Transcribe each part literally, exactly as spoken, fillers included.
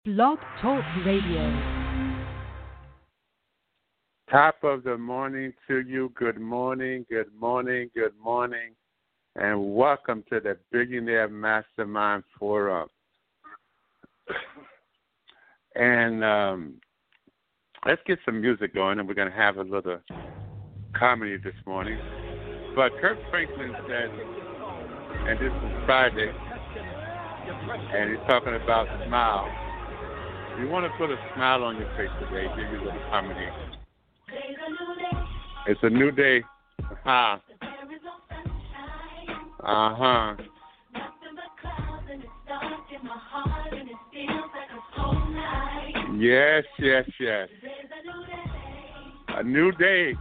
Blog Talk Radio. Top of the morning to you. Good morning, good morning, good morning, and welcome to the Billionaire Mastermind Forum. And um, let's get some music going, and we're going to have a little comedy this morning. But Kirk Franklin said, and this is Friday, and he's talking about smile. You want to put a smile on your face today, give you a little comedy. It's a new day. Uh-huh. Uh-huh. Yes, yes, yes. A new day.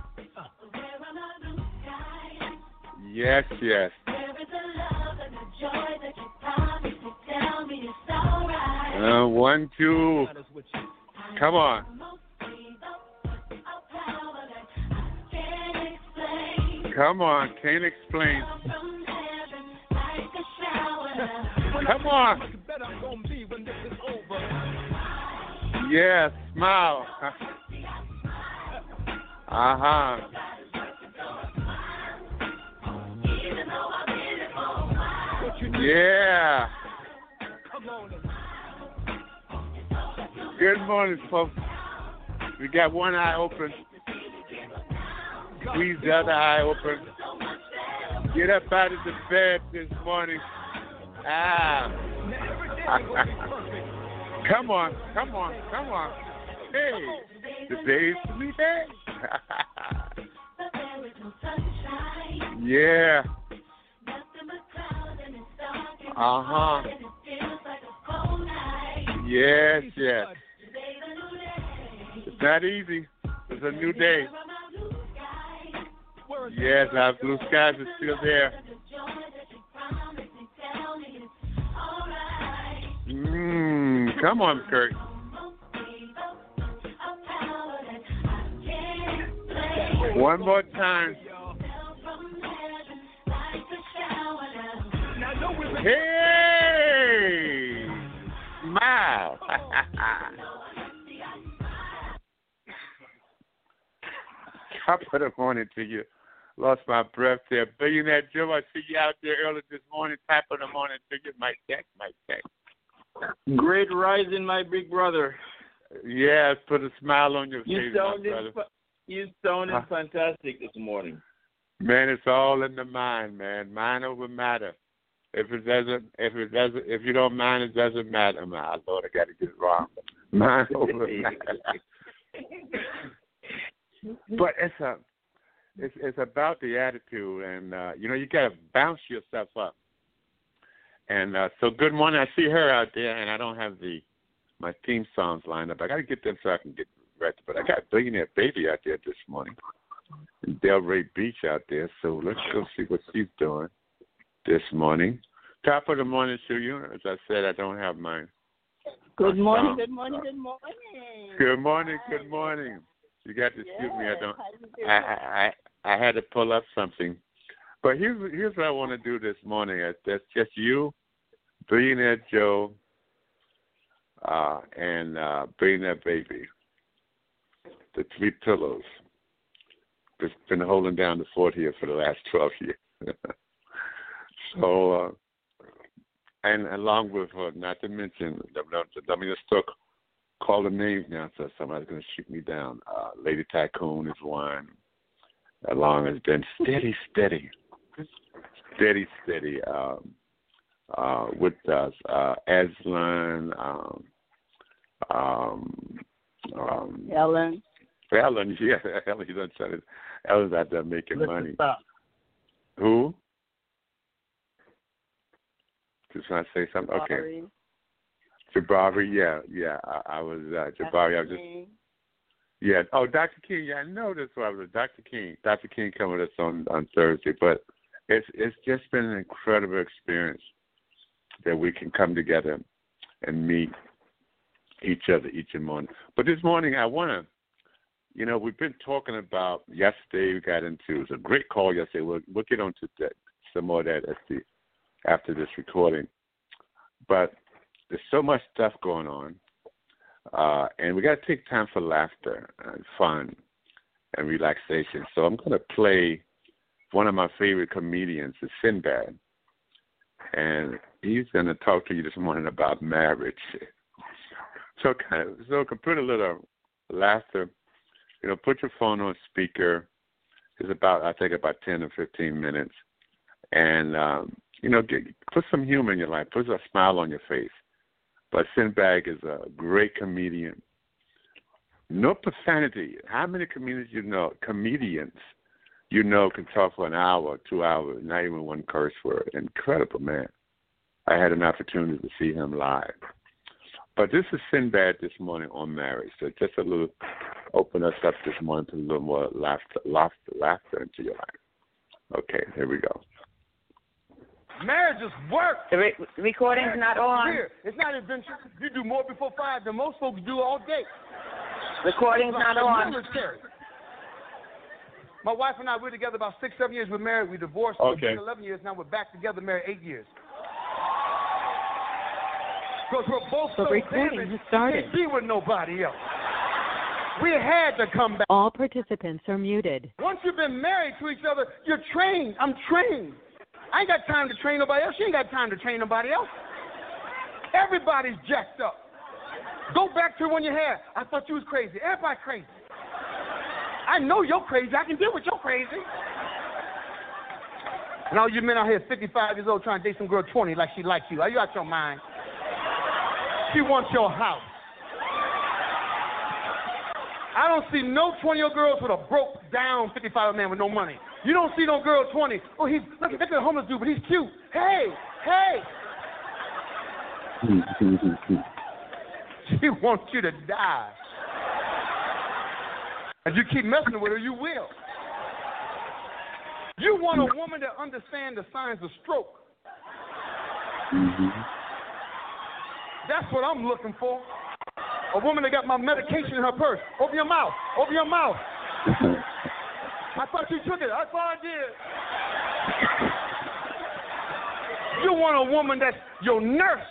Yes, yes. Uh, one, two. Come on. Come on. Can't explain. Come on. Yeah, smile. Uh-huh. Yeah. Good morning, folks. We got one eye open. Squeeze the other eye open. Get up out of the bed this morning. Ah. Come on, come on, come on. Hey, the day's sleeping. Yeah. Uh-huh. Yes, yes. It's not easy. It's a new day. Yes, our blue skies are still there. Mmm, come on, Kirk. One more time. Hey! Smile. Top of the morning to you. Lost my breath there. Billionaire Joe, I see you out there early this morning. Top of the morning to you. Mike Tech, Mike Tech. Great rising, my big brother. Yes, put a smile on your you face, sounded, my brother. You sounded huh? fantastic this morning. Man, it's all in the mind, man. Mind over matter. If it doesn't, if it doesn't, if you don't mind, it doesn't matter. My Lord, I got to get it wrong. Mind over matter. But it's a, it's it's about the attitude, and uh, you know you got to bounce yourself up. And uh, so, good morning. I see her out there, and I don't have the my theme songs lined up. I got to get them so I can get ready. But I got Billionaire Baby out there this morning, and Delray Beach out there. So let's go see what she's doing this morning. Top of the morning to you. As I said, I don't have mine. Good morning, Um, good morning, good morning. Good morning, good morning. You got to excuse me. I don't. I, I I I had to pull up something, but here's here's what I want to do this morning. That's just you, Billionaire Joe, uh, and uh, Billionaire Baby. The three pillows. It's been holding down the fort here for the last twelve years. so, uh, and along with her, not to mention, let me just talk. Call the names now, so somebody's going to shoot me down. Uh, Lady Tycoon is one, along as been steady, steady, steady, steady um, uh, with us. Uh, Aslan, um, um, um, Ellen. Ellen, yeah, Ellen, you don't try to, Ellen's out there making Let's money. Stop. Who? Just want to say something? Okay. Sorry. Jabari, yeah, yeah. I, I was uh, Jabari. I was just, yeah. Oh, Doctor King. Yeah, I know this one. I was Doctor King. Doctor King coming with us on, on Thursday, but it's it's just been an incredible experience that we can come together and meet each other each morning. But this morning, I want to, you know, we've been talking about yesterday. We got into it was a great call yesterday. We'll we'll get on to that, some more of that at the, after this recording. But there's so much stuff going on, Uh, and we got to take time for laughter and fun and relaxation. So I'm going to play one of my favorite comedians, is Sinbad. And he's going to talk to you this morning about marriage. So kind of, so can put a little laughter. You know, put your phone on speaker. It's about, I think, about ten or fifteen minutes. And, um, you know, get, put some humor in your life. Put a smile on your face. But Sinbad is a great comedian. No profanity. How many comedians you know, comedians you know can talk for an hour, two hours, not even one curse word? Incredible, man. I had an opportunity to see him live. But this is Sinbad this morning on marriage. So just a little, open us up this morning to a little more laughter, laughter, laughter into your life. Okay, here we go. Marriage is work. The re- recording's not on. Here. It's not adventure. You do more before five than most folks do all day. Recording's like not on. Military. My wife and I, we're together about six, seven years. We're married. We divorced. Okay. For eleven years now. We're back together, married eight years. Because we're both The so recording damaged, has started. we can't be with nobody else. We had to come back. All participants are muted. Once you've been married to each other, you're trained. I'm trained. I ain't got time to train nobody else. You ain't got time to train nobody else. Everybody's jacked up. Go back to when you had. I thought you was crazy. Everybody crazy. I know you're crazy. I can deal with your crazy. And all you men out here fifty-five years old trying to date some girl twenty like she likes you. Are you out your mind? She wants your house. I don't see no twenty-year-old girls with a broke down fifty-five man with no money. You don't see no girl twenty. Oh, he's look at look at the homeless dude, but he's cute. Hey, hey. She wants you to die. If you keep messing with her, you will. You want a woman that understands the signs of stroke. That's what I'm looking for. A woman that got my medication in her purse. Open your mouth. Open your mouth. I thought you took it. I thought I did. You want a woman that's your nurse.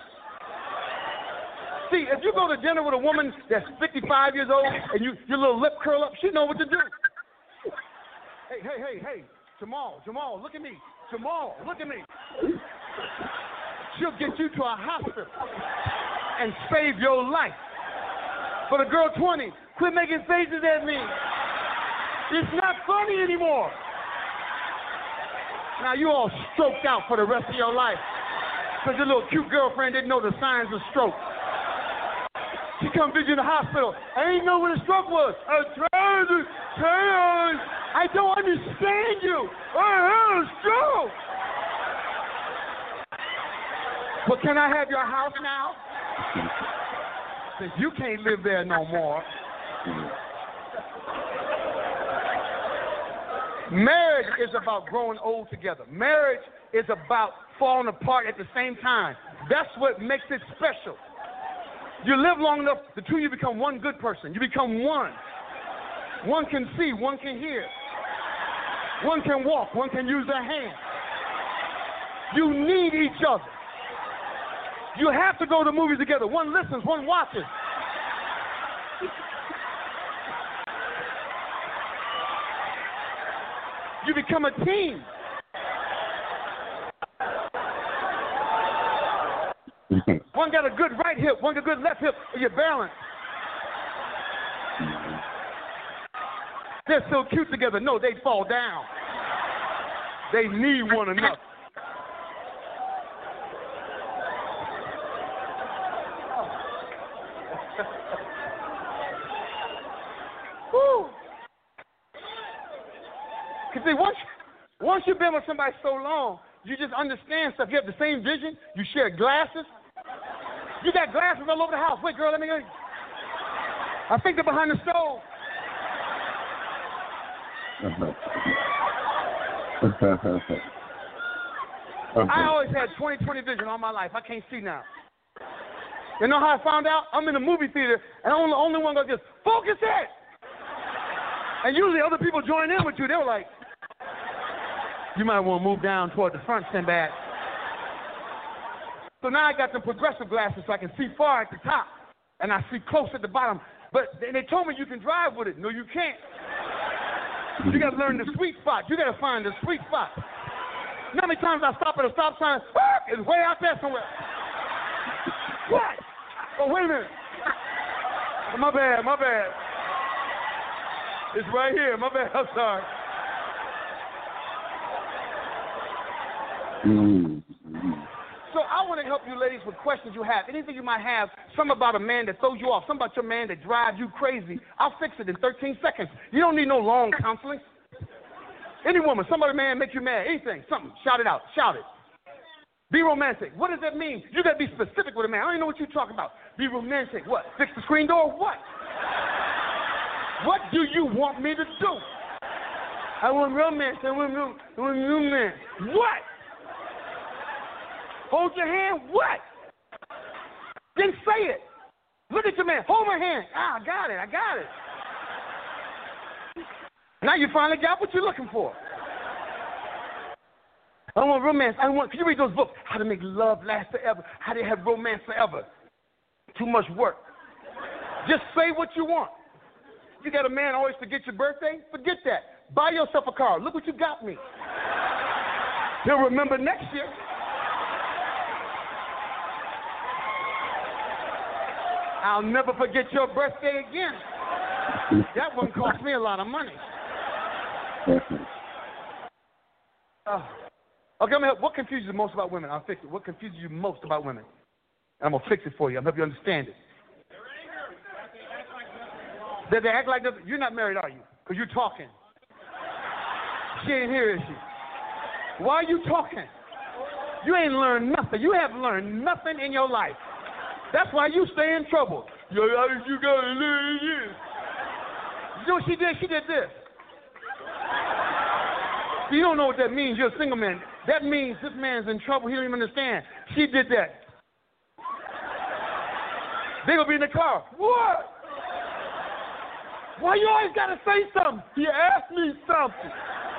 See, if you go to dinner with a woman that's fifty-five years old and you your little lip curl up, she know what to do. Hey, hey, hey, hey, Jamal, Jamal, look at me. Jamal, look at me. She'll get you to a hospital and save your life. But a girl twenty, quit making faces at me. It's not funny anymore. Now you all stroked out for the rest of your life because your little cute girlfriend didn't know the signs of stroke. She come visit the hospital. I didn't know what a stroke was. I tried to tell you. I don't understand you. I had a stroke. But can I have your house now? Since you can't live there no more. Marriage is about growing old together. Marriage is about falling apart at the same time. That's what makes it special. You live long enough, the two of you become one good person. You become one. One can see, one can hear. One can walk, one can use their hands. You need each other. You have to go to movies together. One listens, one watches. You become a team. One got a good right hip, one got a good left hip, and you're balanced. They're so cute together. No, they fall down. They need one another. Woo! Because see, once, once you've been with somebody so long, you just understand stuff. You have the same vision. You share glasses. You got glasses all over the house. Wait, girl, let me go. I think they're behind the stove. I always had twenty twenty vision all my life. I can't see now. You know how I found out? I'm in a movie theater, and I'm the only one that goes, focus it! And usually other people join in with you. They were like, you might want to move down toward the front, Sinbad. So now I got the progressive glasses so I can see far at the top. and I see close at the bottom. But and they told me you can drive with it. No, you can't. You got to learn the sweet spot. You got to find the sweet spot. You know how many times I stop at a stop sign? It's way out there somewhere. What? Oh, wait a minute. Oh, my bad, my bad. It's right here. My bad. I'm sorry. Mm-hmm. So I want to help you ladies with questions you have. Anything you might have, some about a man that throws you off, some about your man that drives you crazy. I'll fix it in thirteen seconds. You don't need no long counseling. Any woman, some other man make you mad, anything, something, shout it out, shout it. Be romantic. What does that mean? You got to be specific with a man. I don't even know what you're talking about. Be romantic. What? Fix the screen door? What? What do you want me to do? I want romance. I want, I want romance. What? Hold your hand? What? Then say it. Look at your man. Hold my hand. Ah, I got it. I got it. Now you finally got what you're looking for. I want romance. I want. Can you read those books? How to make love last forever. How to have romance forever. Too much work. Just say what you want. You got a man always forget your birthday? Forget that. Buy yourself a car. Look what you got me. He'll remember next year. I'll never forget your birthday again. That one cost me a lot of money. Uh, okay, I'm gonna help. What confuses you most about women? I'll fix it. What confuses you most about women? I'm going to fix it for you. I'll help you understand it. Did they act like that? You're not married, are you? Because you're talking. She ain't here, is she? Why are you talking? You ain't learned nothing. You haven't learned nothing in your life. That's why you stay in trouble. Yo, you got to learn this. You know what she did? She did this. You don't know what that means. You're a single man. That means this man's in trouble. He don't even understand. She did that. They're going to be in the car. What? Why you always got to say something? He asked me something.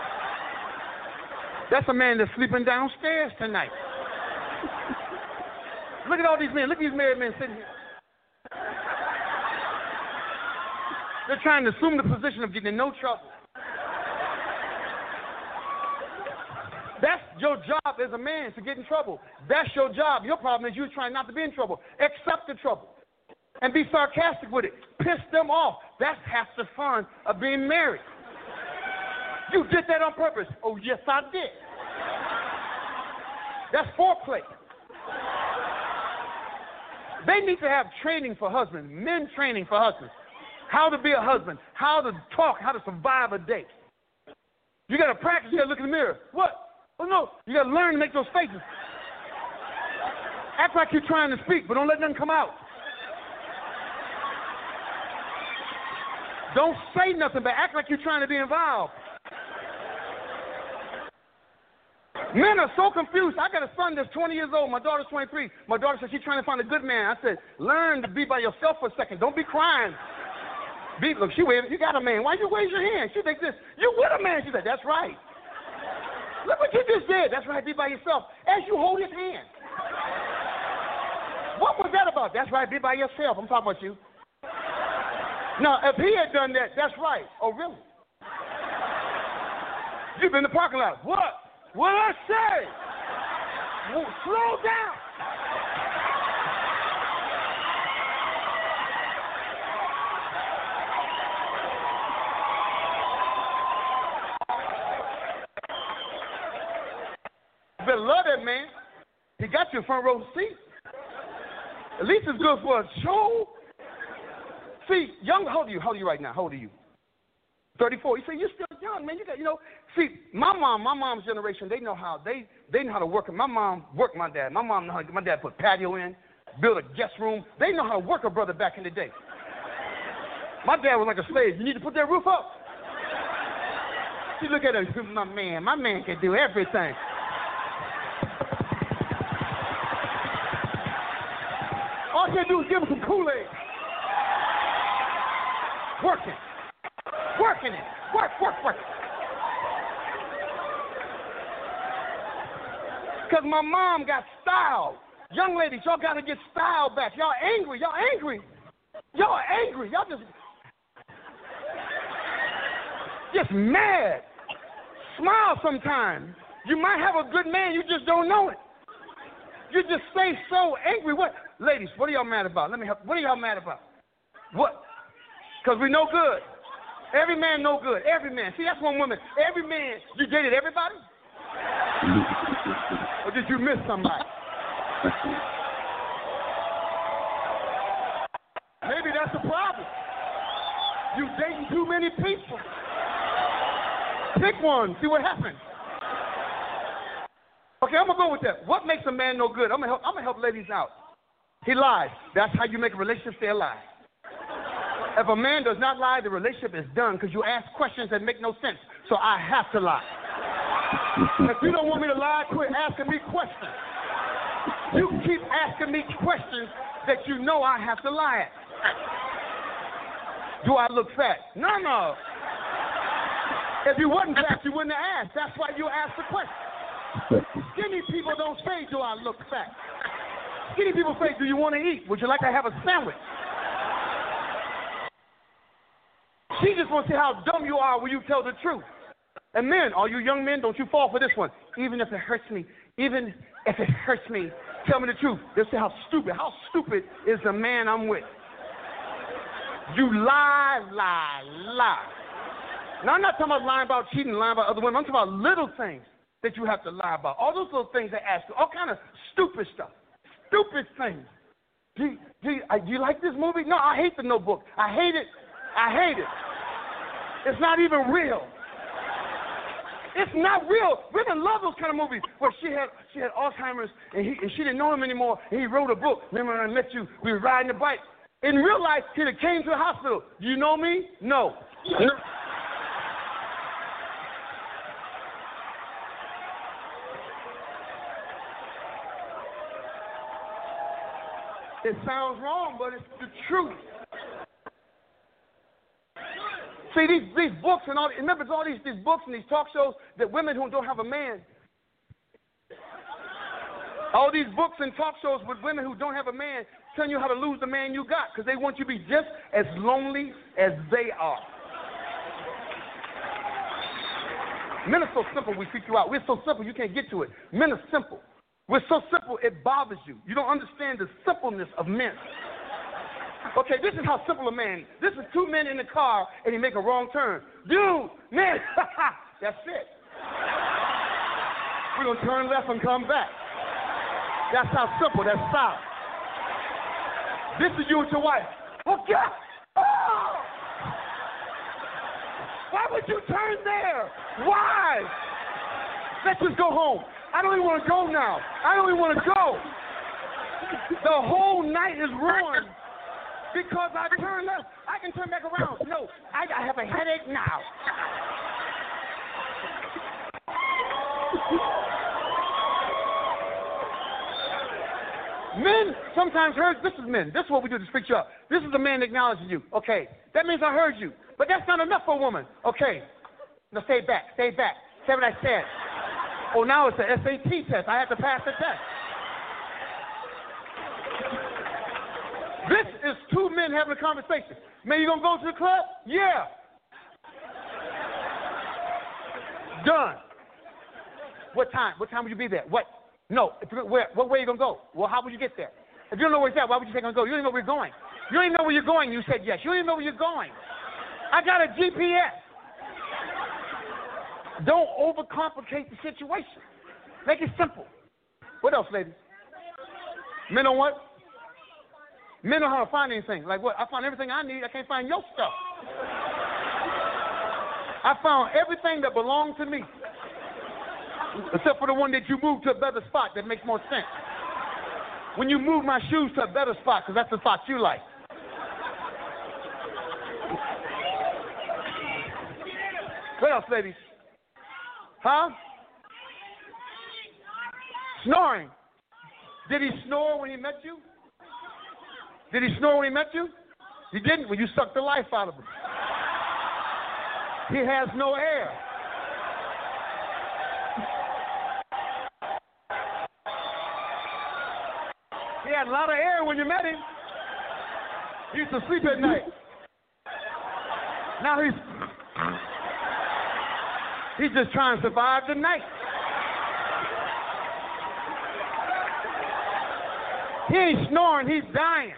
That's a man that's sleeping downstairs tonight. Look at all these men. Look at these married men sitting here. They're trying to assume the position of getting in no trouble. That's your job as a man, to get in trouble. That's your job. Your problem is you're trying not to be in trouble. Accept the trouble and be sarcastic with it. Piss them off. That's half the fun of being married. You did that on purpose. Oh, yes, I did. That's foreplay. They need to have training for husbands, men training for husbands. How to be a husband, how to talk, how to survive a date. You got to practice. You got to look in the mirror. What? Oh, no. You got to learn to make those faces. Act like you're trying to speak, but don't let nothing come out. Don't say nothing, but act like you're trying to be involved. Men are so confused. I got a son that's twenty years old. My daughter's twenty-three. My daughter said she's trying to find a good man. I said, learn to be by yourself for a second. Don't be crying. Be, look, she waved. You got a man. Why you raise your hand? She thinks this. You with a man. She said, that's right. Look what you just did. That's right. Be by yourself. As you hold his hand. What was that about? That's right. Be by yourself. I'm talking about you. Now, if he had done that, that's right. Oh, really? You've been in the parking lot. What? What did I say? Well, slow down. You better love that man. He got you a front row seat. At least it's good for a show. See, young, how old are you? How old are you right now? How old are you? thirty-four. You say you're still young, man. You got, you know. See, my mom, my mom's generation, they know how they they know how to work it. My mom worked my dad. My mom know how. My dad put patio in, built a guest room. They know how to work a brother back in the day. My dad was like a slave. You need to put that roof up. See, look at him, my man. My man can do everything. All you gotta do is give him some Kool-Aid. Working. Working it. Work, work, work. Because my mom got style. Young ladies, y'all got to get style back. Y'all angry. Y'all angry. Y'all are angry. Y'all just, just mad. Smile sometimes. You might have a good man, you just don't know it. You just stay so angry. What, ladies? What are y'all mad about? Let me help. What are y'all mad about? What? Because we no good. Every man no good. Every man. See, that's one woman. Every man. You dated everybody? Or did you miss somebody? Maybe that's the problem. You dating too many people. Pick one. See what happens. Okay, I'm going to go with that. What makes a man no good? I'm going to help, I'm going to help ladies out. He lies. That's how you make a relationship stay alive. If a man does not lie, the relationship is done because you ask questions that make no sense. So I have to lie. If you don't want me to lie, quit asking me questions. You keep asking me questions that you know I have to lie at. Do I look fat? No, no. If you wasn't fat, you wouldn't have asked. That's why you asked the question. Skinny people don't say, do I look fat? Skinny people say, do you want to eat? Would you like to have a sandwich? She just wants to see how dumb you are when you tell the truth. And men, all you young men, don't you fall for this one. Even if it hurts me, even if it hurts me, tell me the truth. They'll say how stupid, how stupid is the man I'm with. You lie, lie, lie. Now, I'm not talking about lying about cheating, lying about other women. I'm talking about little things that you have to lie about. All those little things they ask you, all kind of stupid stuff. Stupid things. Do you, do, you, uh, do you like this movie? No, I hate The Notebook. I hate it. I hate it. It's not even real. It's not real. Women love those kind of movies where she had she had Alzheimer's and, he, and she didn't know him anymore and he wrote a book. Remember when I met you? We were riding the bike. In real life, he came to the hospital. Do you know me? No. It sounds wrong, but it's the truth. See, these, these books and all, remember, it's all these, these books and these talk shows that women who don't have a man, all these books and talk shows with women who don't have a man telling you how to lose the man you got because they want you to be just as lonely as they are. Men are so simple, we freak you out. We're so simple, you can't get to it. Men are simple. We're so simple, it bothers you. You don't understand the simpleness of men. Okay, this is how simple a man. This is two men in the car, and he make a wrong turn. Dude, man, that's it. We're going to turn left and come back. That's how simple, that's solid. This is you with your wife. Oh, God. Oh! Why would you turn there? Why? Let's just go home. I don't even want to go now. I don't even want to go. The whole night is ruined because I turned left. I can turn back around. No, I, I have a headache now. Men sometimes heard, this is men. This is what we do to fix you up. This is a man acknowledging you. Okay, that means I heard you. But that's not enough for a woman. Okay, now stay back, stay back. Say what I said. Oh, now it's an S A T test. I have to pass the test. This is two men having a conversation. Man, you gonna go to the club? Yeah. Done. What time? What time would you be there? What? No. If you, where? What way are you gonna go? Well, how would you get there? If you don't know where it's at, why would you say I'm gonna go? You don't even know where you're going. You don't even know where you're going. You said yes. You don't even know where you're going. I got a G P S. Don't overcomplicate the situation. Make it simple. What else, ladies? Men on what? Men know how to find anything. Like what? I found everything I need. I can't find your stuff. I found everything that belonged to me. Except for the one that you moved to a better spot that makes more sense. When you move my shoes to a better spot, because that's the spot you like. What else, ladies? Huh? Snoring. Did he snore when he met you? Did he snore when he met you? He didn't. Well, you sucked the life out of him. He has no air. He had a lot of air when you met him. He used to sleep at night. Now he's he's just trying to survive the night. He ain't snoring, he's dying.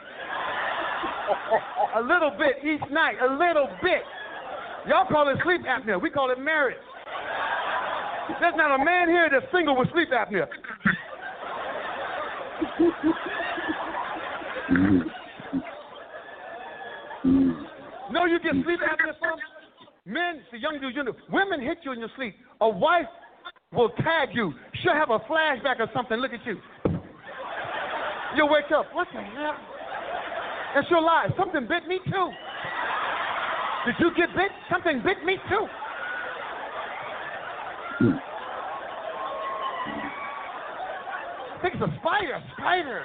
A little bit each night, a little bit. Y'all call it sleep apnea. We call it marriage. There's not a man here that's single with sleep apnea. No, you get sleep apnea from men, the young dudes, you know, women hit you in your sleep. A wife will tag you. She'll have a flashback or something. Look at you. You'll wake up. What the hell? And she'll lie. Something bit me too. Did you get bit? Something bit me too. I think it's a spider. A spider.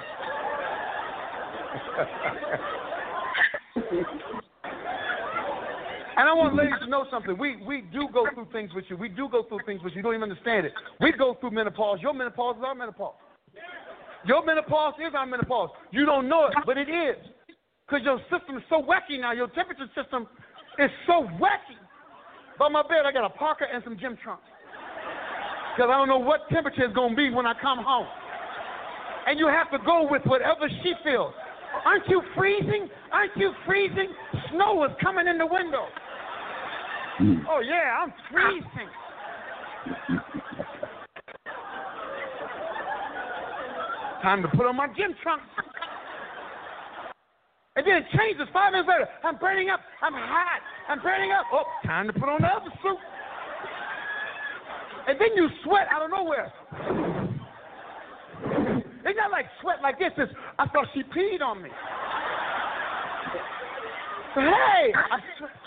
And I want ladies to know something. We we do go through things with you. We do go through things with you. You don't even understand it. We go through menopause. Your menopause is our menopause. Your menopause is our menopause. You don't know it, but it is. Because your system is so wacky now. Your temperature system is so wacky. By my bed, I got a parka and some gym trunks. Because I don't know what temperature it's going to be when I come home. And you have to go with whatever she feels. Aren't you freezing? Aren't you freezing? Snow is coming in the window. Oh, yeah, I'm freezing. Time to put on my gym trunks. And then it changes five minutes later. I'm burning up. I'm hot. I'm burning up. Oh, time to put on the other suit. And then you sweat out of nowhere. It's not like sweat like this. It's, I thought she peed on me. Hey! I,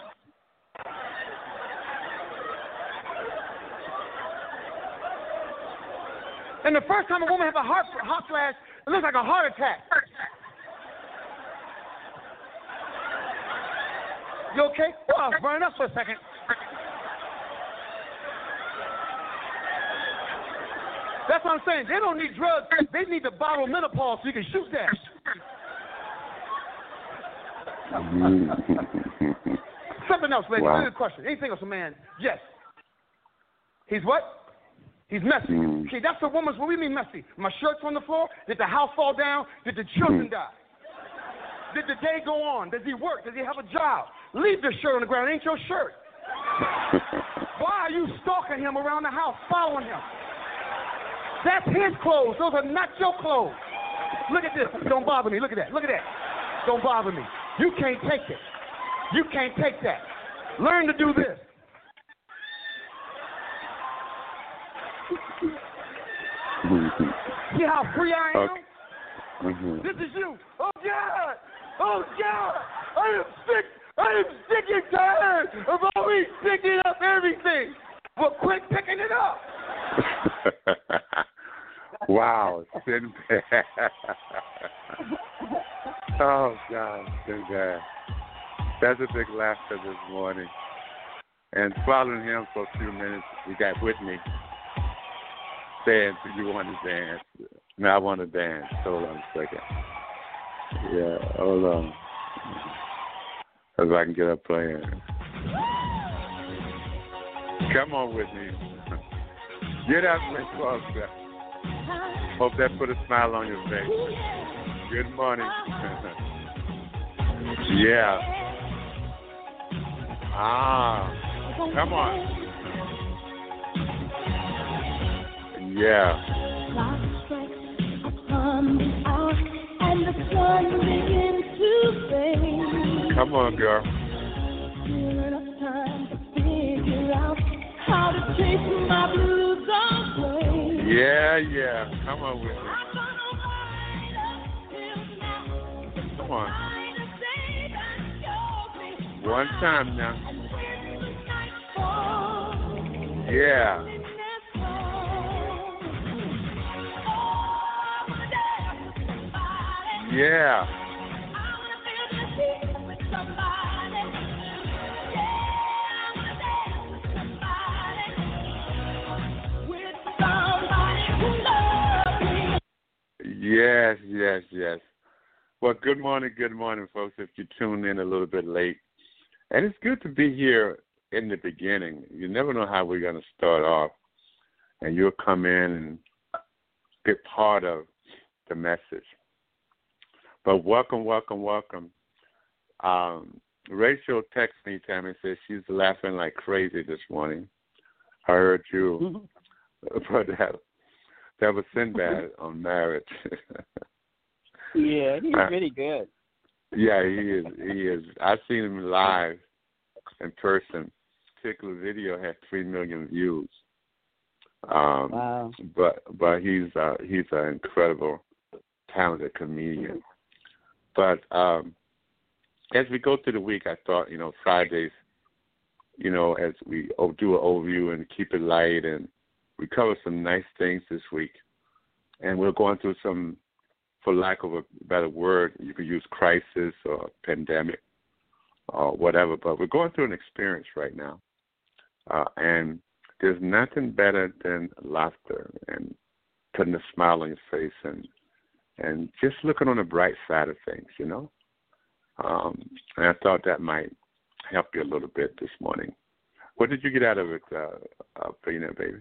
and the first time a woman has a heart, hot flash, it looks like a heart attack. You okay? Oh, I was burning up for a second. That's what I'm saying. They don't need drugs. They need the bottle of menopause so you can shoot that. Something else, ladies. Wow. Here's a question. Anything else, a man? Yes. He's what? He's messy. Mm. Okay, that's a woman's. What do you mean messy? My shirt's on the floor? Did the house fall down? Did the children mm. die? Did the day go on? Does he work? Does he have a job? Leave the shirt on the ground. It ain't your shirt. Why are you stalking him around the house, following him? That's his clothes. Those are not your clothes. Look at this. Don't bother me. Look at that. Look at that. Don't bother me. You can't take it. You can't take that. Learn to do this. See how free I am? Okay. Mm-hmm. This is you. Oh, God. Oh, God. I am sick. I am sick and tired of always picking up everything. Well, quit picking it up. Wow, Sinbad. Oh, God, Sinbad. That's a big laughter this morning. And following him for a few minutes, we got Whitney saying, do you want to dance? No, I want to dance. Hold on a second. Yeah, hold on. If I can get up playing. Come on, Whitney. Get up, Miss Foster. Hope that put a smile on your face. Good morning. Yeah. Ah. Come on. Yeah. Come on, girl. Yeah, yeah. Come on with me. Come on. One time now. Yeah. Yeah. Yes, yes, yes. Well, good morning, good morning, folks. If you tuned in a little bit late, and it's good to be here in the beginning. You never know how we're going to start off, and you'll come in and be part of the message. But welcome, welcome, welcome. Um, Rachel texted me, Tammy, says she's laughing like crazy this morning. I heard you, but that, that was Sinbad on Marriage. Yeah, he's uh, really good. Yeah, he is. He is. I've seen him live in person. Particular video had three million views. Um, Wow. But but he's uh, he's an incredible, talented comedian. But um, as we go through the week, I thought you know Fridays, you know, as we do an overview and keep it light, and we cover some nice things this week, and we're going through some. For lack of a better word, you could use crisis or pandemic or whatever, but we're going through an experience right now. Uh, and there's nothing better than laughter and putting a smile on your face and and just looking on the bright side of things, you know. Um, and I thought that might help you a little bit this morning. What did you get out of it, uh, uh, Billionaire Baby?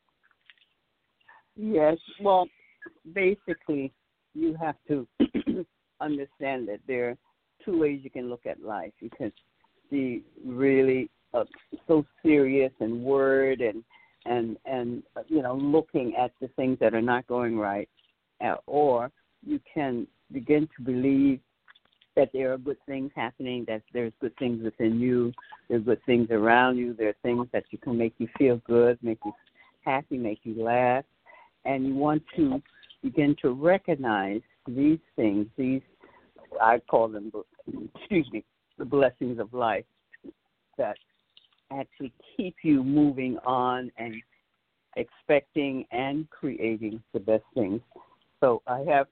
Yes, well, basically, you have to understand that there are two ways you can look at life. You can be really uh, so serious and worried and, and, and uh, you know, looking at the things that are not going right, uh, or you can begin to believe that there are good things happening, that there's good things within you, there are good things around you, there are things that you can make you feel good, make you happy, make you laugh, and you want to begin to recognize these things, these, I call them, excuse me, the blessings of life that actually keep you moving on and expecting and creating the best things. So I have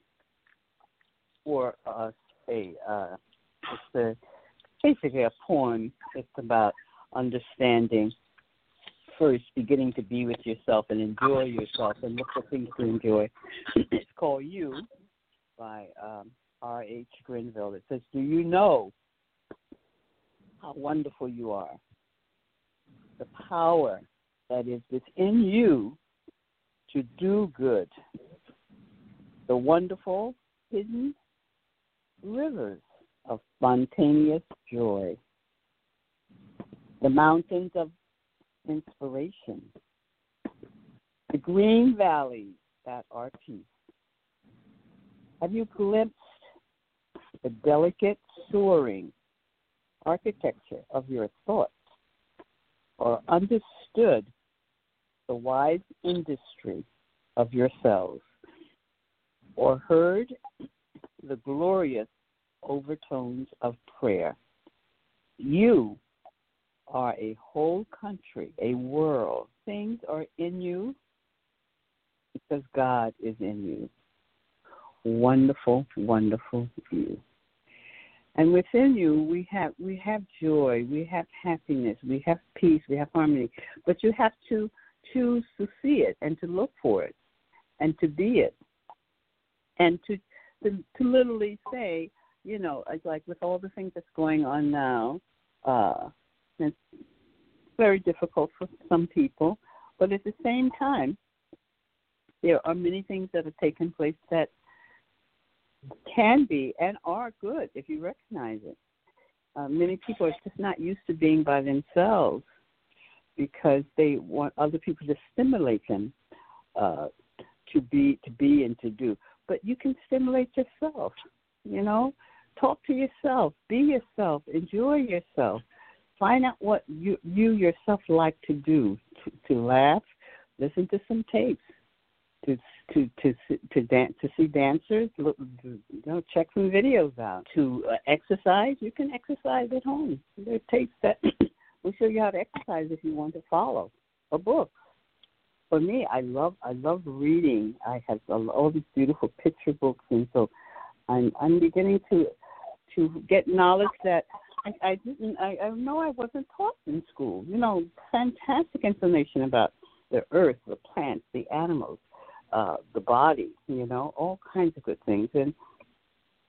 for us a, uh, it's a, basically a poem. It's about understanding first, beginning to be with yourself and enjoy yourself and look for things to enjoy. It's called You by um, R H Grenville. It says, do you know how wonderful you are? The power that is within you to do good. The wonderful hidden rivers of spontaneous joy. The mountains of inspiration, the green valleys that are peace. Have you glimpsed the delicate soaring architecture of your thoughts, or understood the wise industry of yourselves, or heard the glorious overtones of prayer? You are a whole country, a world. Things are in you because God is in you. Wonderful, wonderful you. And within you, we have we have joy, we have happiness, we have peace, we have harmony. But you have to choose to see it and to look for it and to be it. And to to, to literally say, you know, like with all the things that's going on now, uh, it's very difficult for some people, but at the same time, there are many things that are taking place that can be and are good if you recognize it. Uh, many people are just not used to being by themselves because they want other people to stimulate them uh, to be to be and to do. But you can stimulate yourself, you know. Talk to yourself. Be yourself. Enjoy yourself. Find out what you, you yourself like to do, to, to laugh, listen to some tapes, to to to to dance, to see dancers, look, you know, check some videos out. To uh, exercise, you can exercise at home. There are tapes that will show you how to exercise if you want to follow a book. For me, I love I love reading. I have all these beautiful picture books, and so I'm I'm beginning to to get knowledge that I, I didn't. I, I know I wasn't taught in school. You know, fantastic information about the earth, the plants, the animals, uh, the body. You know, all kinds of good things. And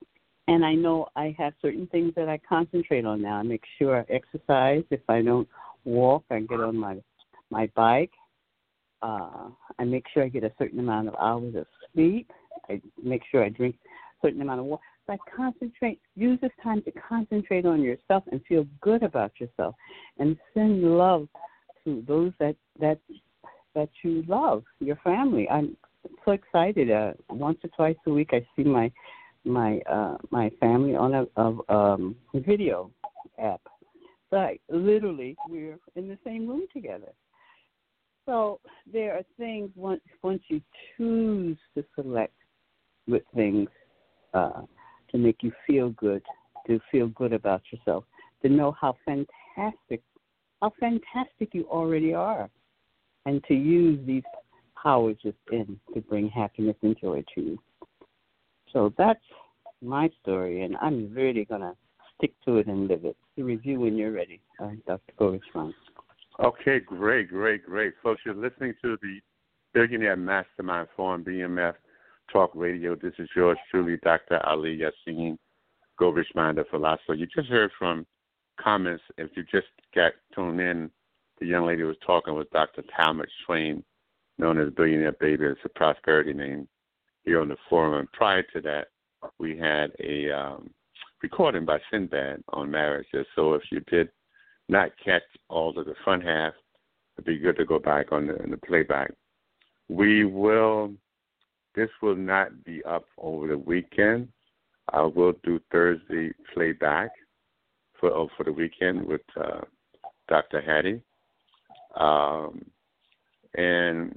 And I know I have certain things that I concentrate on now. I make sure I exercise. If I don't walk, I get on my my bike. Uh, I make sure I get a certain amount of hours of sleep. I make sure I drink a certain amount of water. So I concentrate, use this time to concentrate on yourself and feel good about yourself and send love to those that, that, that you love, your family. I'm so excited. Uh, once or twice a week I see my my uh, my family on a, a um, video app. So I, literally we're in the same room together. So there are things, once once you choose to select with things uh, to make you feel good, to feel good about yourself, to know how fantastic, how fantastic you already are, and to use these powers within to bring happiness and joy to you. So that's my story, and I'm really going to stick to it and live it. To review when you're ready, uh, Doctor Gorisman. Okay, great, great, great. Folks, you're listening to the Billionaire Mastermind Forum, B M F Talk Radio. This is yours truly, Doctor Ali Yassin, Gorisman, the philosopher. You just heard from comments. If you just got tuned in, the young lady was talking with Doctor Talmadge Swain, known as Billionaire Baby. It's a prosperity name here on the forum. And prior to that, we had a um, recording by Sinbad on marriage. So if you did not catch all of the front half, it'd be good to go back on the, on the playback. We will, this will not be up over the weekend. I will do Thursday playback for oh, for the weekend with uh, Doctor Hattie. Um, and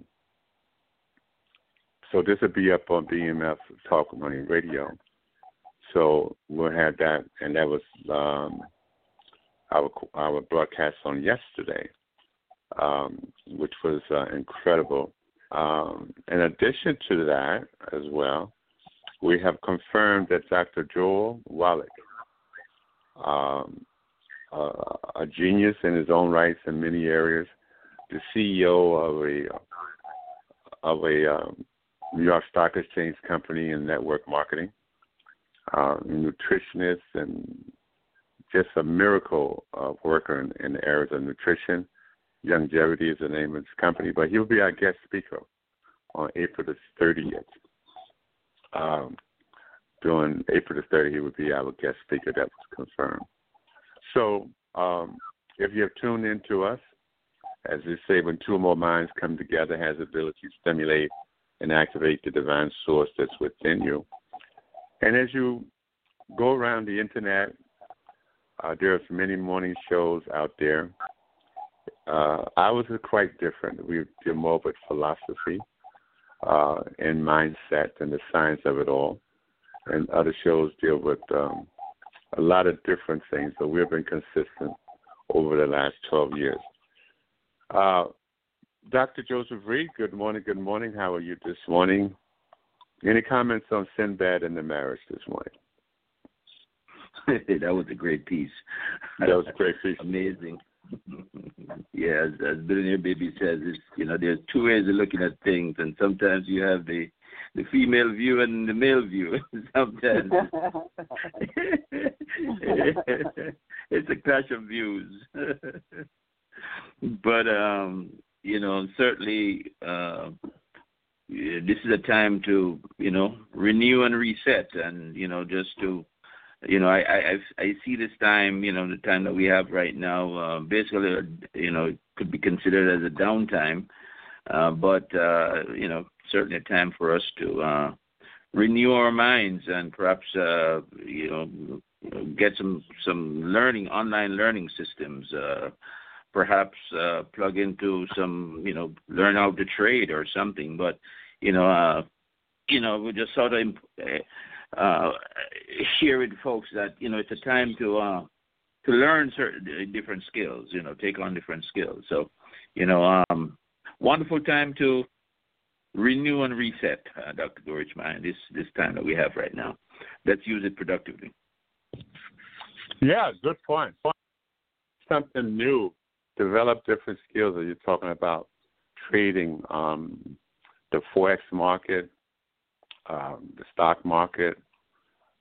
so this will be up on B M F Talk Money Radio. So we'll have that, and that was um, our our broadcast on yesterday, um, which was uh, incredible. Um, in addition to that, as well, we have confirmed that Doctor Joel Wallach, um, uh, a genius in his own rights in many areas, the C E O of a of a um, New York Stock Exchange company in network marketing, uh, nutritionist, and just a miracle uh, worker in, in the areas of nutrition. Longevity is the name of his company, but he'll be our guest speaker on April the thirtieth. Um, during April the thirtieth, he would be our guest speaker. That was confirmed. So um, if you have tuned in to us, as they say, when two or more minds come together, has the ability to stimulate and activate the divine source that's within you. And as you go around the internet, uh, there's many morning shows out there. Uh, ours is quite different. We deal more with philosophy uh, and mindset and the science of it all. And other shows deal with um, a lot of different things, but we've been consistent over the last twelve years. Uh, Doctor Joseph Reed, good morning, good morning. How are you this morning? Any comments on Sinbad and the marriage this morning? That was a great piece. That was a great piece. Amazing. Yeah, as, as Billionaire Baby says, it's, you know, there's two ways of looking at things, and sometimes you have the the female view and the male view. Sometimes it's a clash of views. But um, you know, certainly uh, this is a time to, you know, renew and reset, and you know, just to, you know, I I I see this time, you know, the time that we have right now, uh, basically, you know, could be considered as a downtime, uh, but uh, you know, certainly a time for us to uh, renew our minds and perhaps, uh, you know, get some some learning, online learning systems. Uh, perhaps uh, plug into some, you know, learn how to trade or something. But, you know, uh, you know, we just sort of uh, share with folks that, you know, it's a time to uh, to learn certain different skills, you know, take on different skills. So, you know, um, wonderful time to renew and reset, uh, Doctor Gorisman, this this time that we have right now. Let's use it productively. Yeah, good point. Something new. Develop different skills that you're talking about, trading, um, the Forex market, um, the stock market,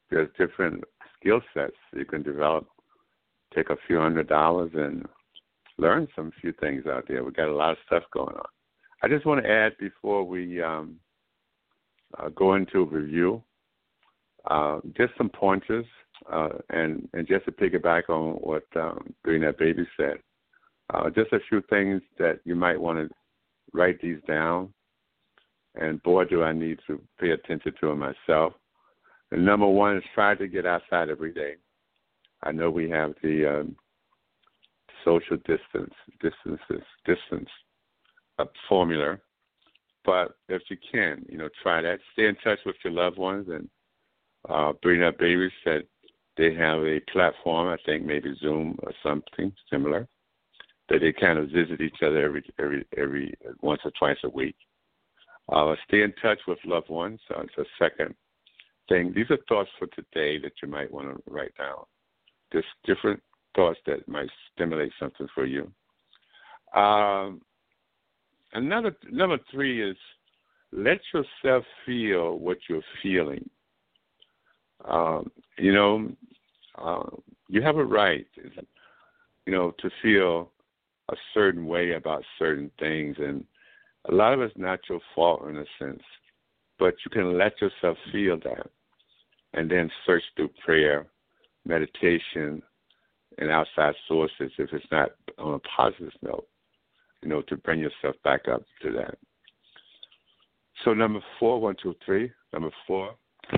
there's different skill sets you can develop. Take a few hundred dollars and learn some few things out there. We got a lot of stuff going on. I just want to add before we um, uh, go into a review, uh, just some pointers, uh, and and just to piggyback on what um, Billionaire Baby said, uh, just a few things that you might want to write these down. And boy, do I need to pay attention to them myself. And number one is try to get outside every day. I know we have the um, social distance, distances, distance uh, formula, but if you can, you know, try that. Stay in touch with your loved ones. And uh, Bring Up Babies said they have a platform, I think maybe Zoom or something similar, that they kind of visit each other every every every once or twice a week. Uh, stay in touch with loved ones. Uh, it's a second thing. These are thoughts for today that you might want to write down. Just different thoughts that might stimulate something for you. Um, another number three is let yourself feel what you're feeling. Um, you know, uh, you have a right, you know, to feel a certain way about certain things, and a lot of it's not your fault in a sense, but you can let yourself feel that, and then search through prayer, meditation, and outside sources if it's not on a positive note, you know, to bring yourself back up to that. So number four, one, two, three. Number four,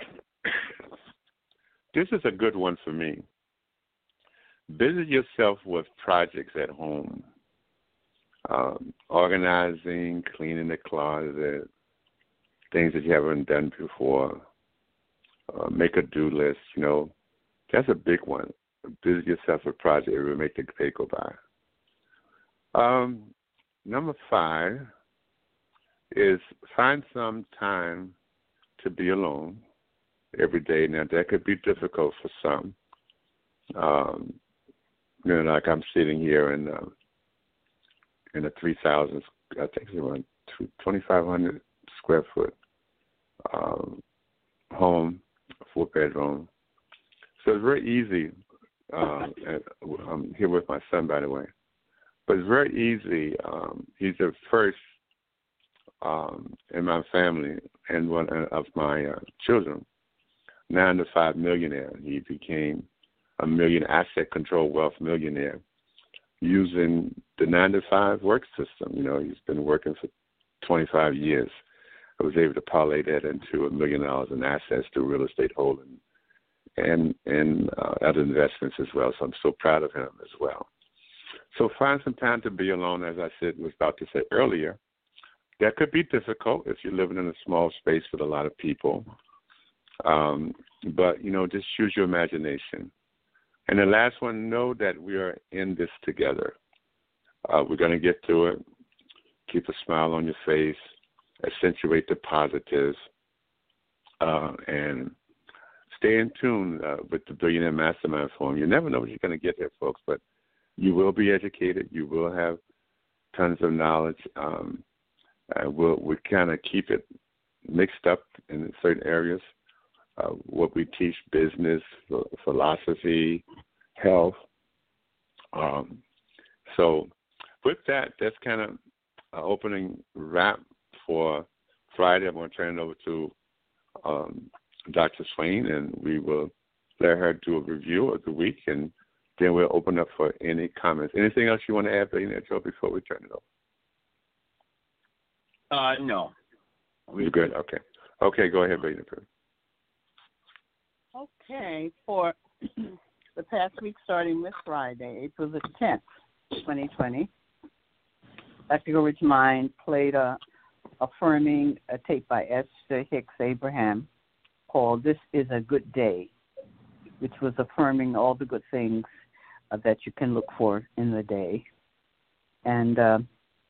this is a good one for me. Busy yourself with projects at home, um, organizing, cleaning the closet, things that you haven't done before. Uh, make a do list, you know. That's a big one. Busy yourself with projects. It will make the day go by. Um, number five is find some time to be alone every day. Now, that could be difficult for some. Um, you know, like I'm sitting here in uh, in a three thousand, I think it's around twenty-five hundred square foot um, home, four bedroom. So it's very easy. Uh, and I'm here with my son, by the way. But it's very easy. Um, he's the first um, in my family and one of my uh, children, nine to five millionaire. He became a million asset control wealth millionaire using the nine to five work system. You know, he's been working for twenty-five years. I was able to parlay that into a million dollars in assets through real estate holding and and uh, other investments as well. So I'm so proud of him as well. So find some time to be alone, as I said, was about to say earlier. That could be difficult if you're living in a small space with a lot of people. Um, but, you know, just use your imagination. And the last one, know that we are in this together. Uh, we're going to get through it. Keep a smile on your face. Accentuate the positives. Uh, and stay in tune uh, with the Billionaire Mastermind Forum. You never know what you're going to get there, folks, but you will be educated. You will have tons of knowledge. Um, uh, we'll we kind of keep it mixed up in certain areas. Uh, what we teach, business, philosophy, health. Um, so with that, that's kind of an opening wrap for Friday. I'm going to turn it over to um, Doctor Swain, and we will let her do a review of the week, and then we'll open up for any comments. Anything else you want to add, Billionaire Joe, before we turn it over? Uh, no. You're good? Okay. Okay, go ahead, Billionaire Joe. Okay, for the past week, starting with Friday, April the tenth, twenty twenty, Doctor Rich Mind played a affirming a tape by Esther Hicks Abraham called "This Is a Good Day," which was affirming all the good things uh, that you can look for in the day. And uh,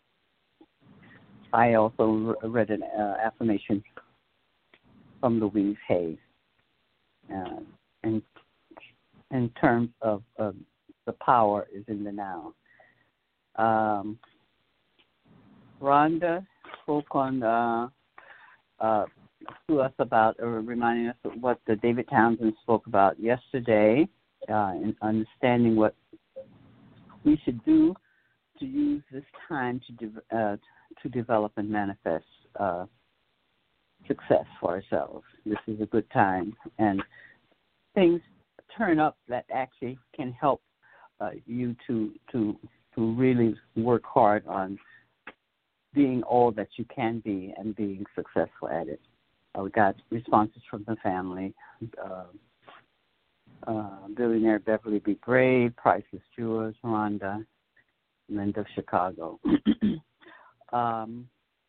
I also re- read an uh, affirmation from Louise Hay. Uh, in, in terms of uh, the power is in the now. Um, Rhonda spoke on uh, uh, to us about, or reminding us of what the David Townsend spoke about yesterday, uh, in understanding what we should do to use this time to de- uh, to develop and manifest uh, success for ourselves. This is a good time, and things turn up that actually can help uh, you to to to really work hard on being all that you can be and being successful at it. Uh, we got responses from the family. Uh, uh, billionaire Beverly B. Brave, Priceless Jewels, Rhonda, Linda of Chicago. um,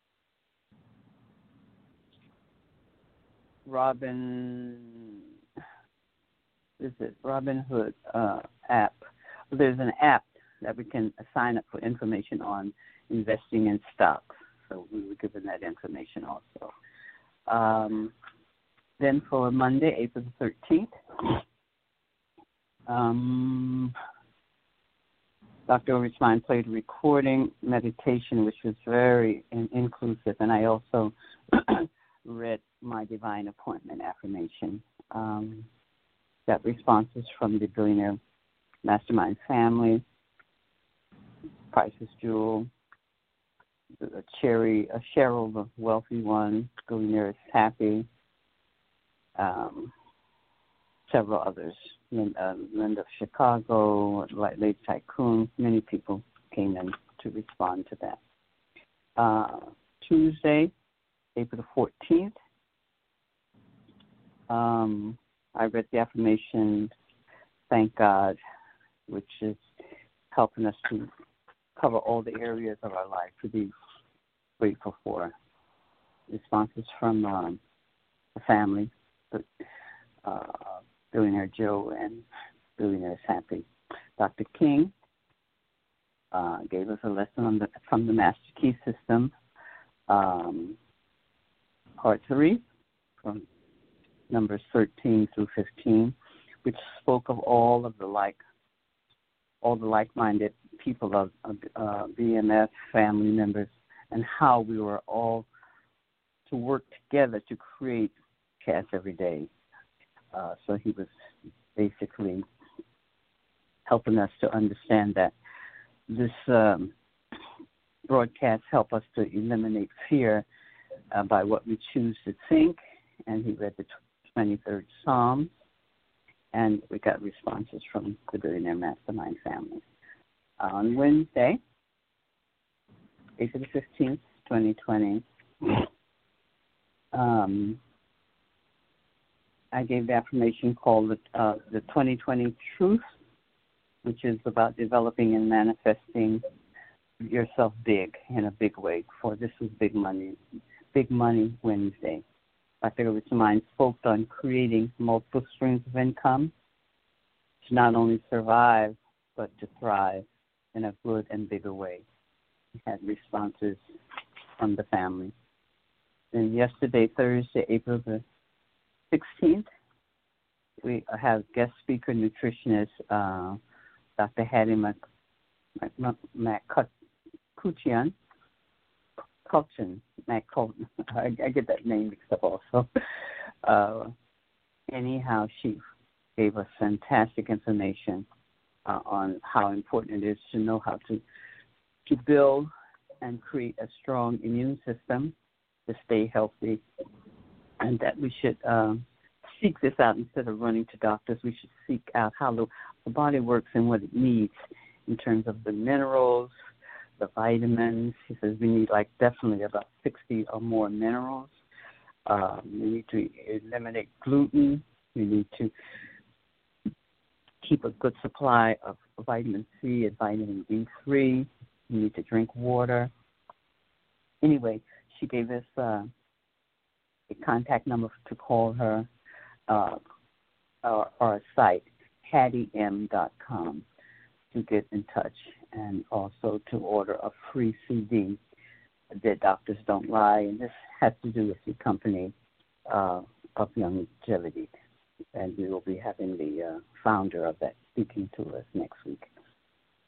Robin, is it Robin Hood uh, app? There's an app that we can sign up for information on investing in stocks. So we were given that information also. Um, then for Monday, April the thirteenth, um, Doctor Ulrich Mind played a recording meditation, which was very in- inclusive, and I also read my divine appointment affirmation. Um, got responses from the Billionaire Mastermind family, Priceless Jewel, a Cherry, a Cheryl, the wealthy one, Billionaire is happy, um, several others, uh, Linda of Chicago, Late Tycoon, many people came in to respond to that. Uh, Tuesday, April the fourteenth, um, I read the affirmation, Thank God, which is helping us to cover all the areas of our life to be grateful for. Responses from um, the family, uh, Billionaire Joe and Billionaire is Happy. Doctor King uh, gave us a lesson on the, from the Master Key System, um, part three, from numbers thirteen through fifteen, which spoke of all of the like, all the like-minded people of, of uh, B M F family members, and how we were all to work together to create Cass every day. Uh, so he was basically helping us to understand that this um, broadcast help us to eliminate fear uh, by what we choose to think. And he read the twenty-third Psalm, and we got responses from the Billionaire Mastermind family. On Wednesday, April the fifteenth, twenty twenty, um, I gave the affirmation called the, uh, the twenty twenty Truth, which is about developing and manifesting yourself big in a big way. For this was Big Money, Big Money Wednesday. Doctor Ulrich Mind spoke on creating multiple streams of income to not only survive, but to thrive in a good and bigger way. We had responses from the family. And yesterday, Thursday, April the sixteenth, we have guest speaker nutritionist uh, Doctor Hattie McCutcheon. Culchin, Matt Colton. I, I get that name mixed up also. Uh, anyhow, she gave us fantastic information uh, on how important it is to know how to to build and create a strong immune system to stay healthy, and that we should um, seek this out instead of running to doctors. We should seek out how the, the body works and what it needs in terms of the minerals, the vitamins. He says we need like definitely about sixty or more minerals. Um, we need to eliminate gluten. We need to keep a good supply of vitamin C and vitamin D three. We need to drink water. Anyway, she gave us uh, a contact number to call her uh, or, or a site, hattie m dot com, to get in touch, and also to order a free C D, Dead Doctors Don't Lie. And this has to do with the company uh, of longevity. And we will be having the uh, founder of that speaking to us next week.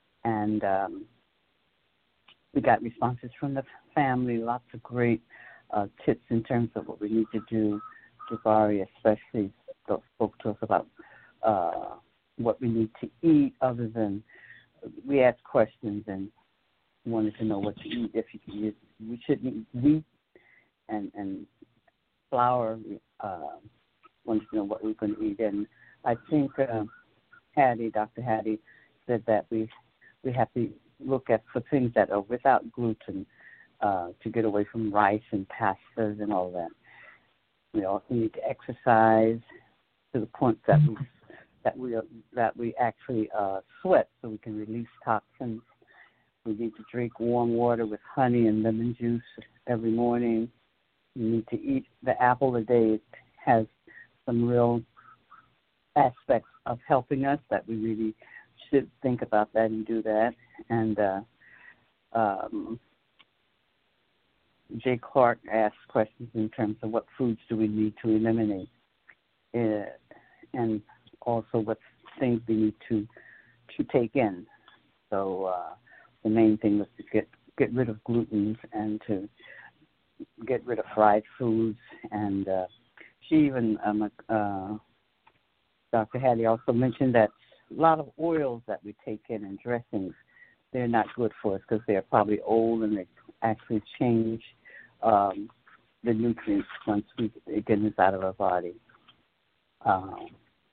And um, we got responses from the family, lots of great uh, tips in terms of what we need to do. Jabari especially spoke to us about uh, what we need to eat other than we asked questions and wanted to know what to eat. If you can use, we shouldn't eat wheat and, and flour. Uh, wanted to know what we're going to eat. And I think uh, Hattie, Doctor Hattie, said that we we have to look at for things that are without gluten uh, to get away from rice and pastas and all that. We also need to exercise to the point that we that we that we actually uh, sweat so we can release toxins. We need to drink warm water with honey and lemon juice every morning. We need to eat the apple a day. It has some real aspects of helping us that we really should think about that and do that. And uh, um, Jay Clark asked questions in terms of what foods do we need to eliminate, uh, and also what things we need to to take in. So uh, the main thing was to get get rid of gluten and to get rid of fried foods. And uh, she even, um, uh, Doctor Hattie also mentioned that a lot of oils that we take in and dressings, they're not good for us because they're probably old and they actually change um, the nutrients once we get this out of our body. Um,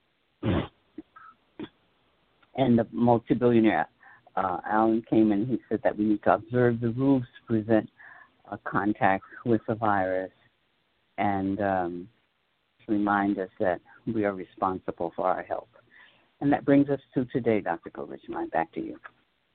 and the multi-billionaire, uh, Alan came in, he said that we need to observe the rules to prevent uh, contact with the virus and um, remind us that we are responsible for our health. And that brings us to today, Doctor Richmond. Back to you.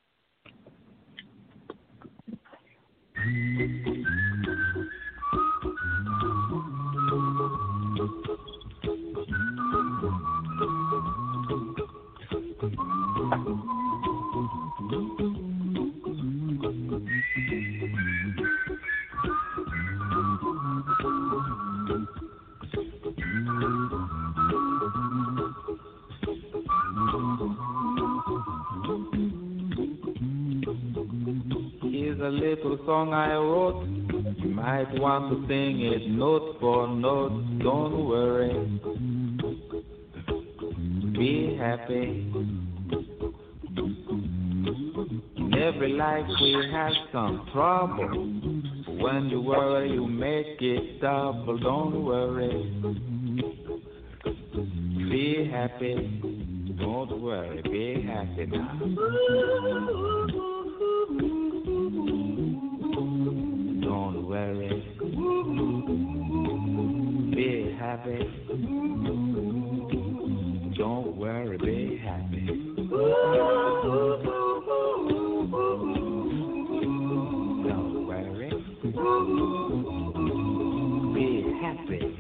Here's a little song I wrote. You might want to sing it note for note. Don't worry. Be happy. In every life we have some trouble. When you worry, you make it double. Don't worry. Be happy. Don't worry. Be happy now. Don't worry. Be happy. Don't worry. Be happy. Don't worry. Be happy.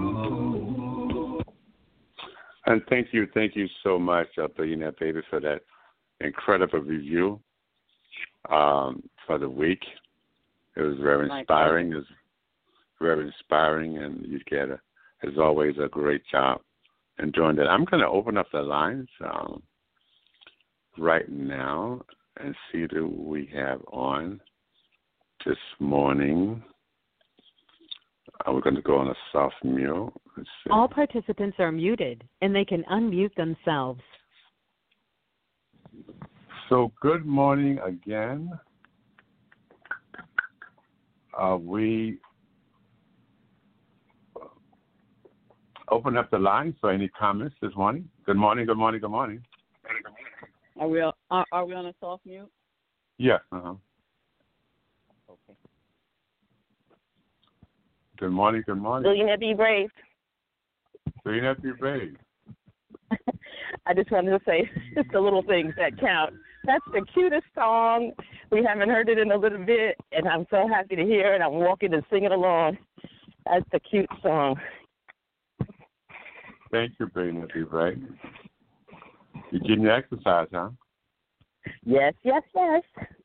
And thank you, thank you so much, uh, Billionaire Baby, for that incredible review um, for the week. It was very inspiring. It was very inspiring, and you get, a, as always, a great job in doing that. I'm going to open up the lines um, right now and see who we have on this morning. Uh, we're going to go on a soft mute. All participants are muted, and they can unmute themselves. So good morning again. Uh, we open up the lines for any comments this morning. Good morning, good morning, good morning. Are we are, are we on a soft mute? Yeah. Uh-huh. Okay. Good morning, good morning. Billionaire Be Brave. Billionaire Be Brave. I just wanted to say it's the little things that count. That's the cutest song. We haven't heard it in a little bit, and I'm so happy to hear it. I'm walking and singing along. That's the cute song. Thank you, Billionaire Be Brave. You're getting your exercise, huh? Yes, yes, yes.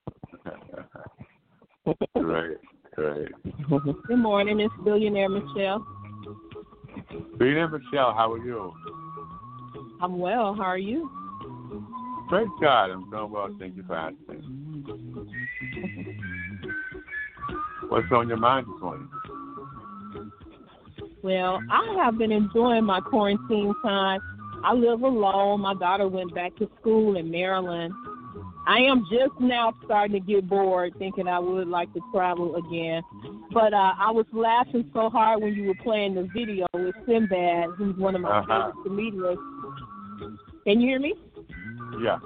Great, great. Good morning, Miss Billionaire Michelle. Billionaire Michelle, how are you? I'm well. How are you? Praise God, I'm doing well. Thank you for asking. What's on your mind this morning? Well, I have been enjoying my quarantine time. I live alone. My daughter went back to school in Maryland. I am just now starting to get bored, thinking I would like to travel again. But uh, I was laughing so hard when you were playing the video with Sinbad, who's one of my uh-huh. favorite comedians. Can you hear me? Yeah.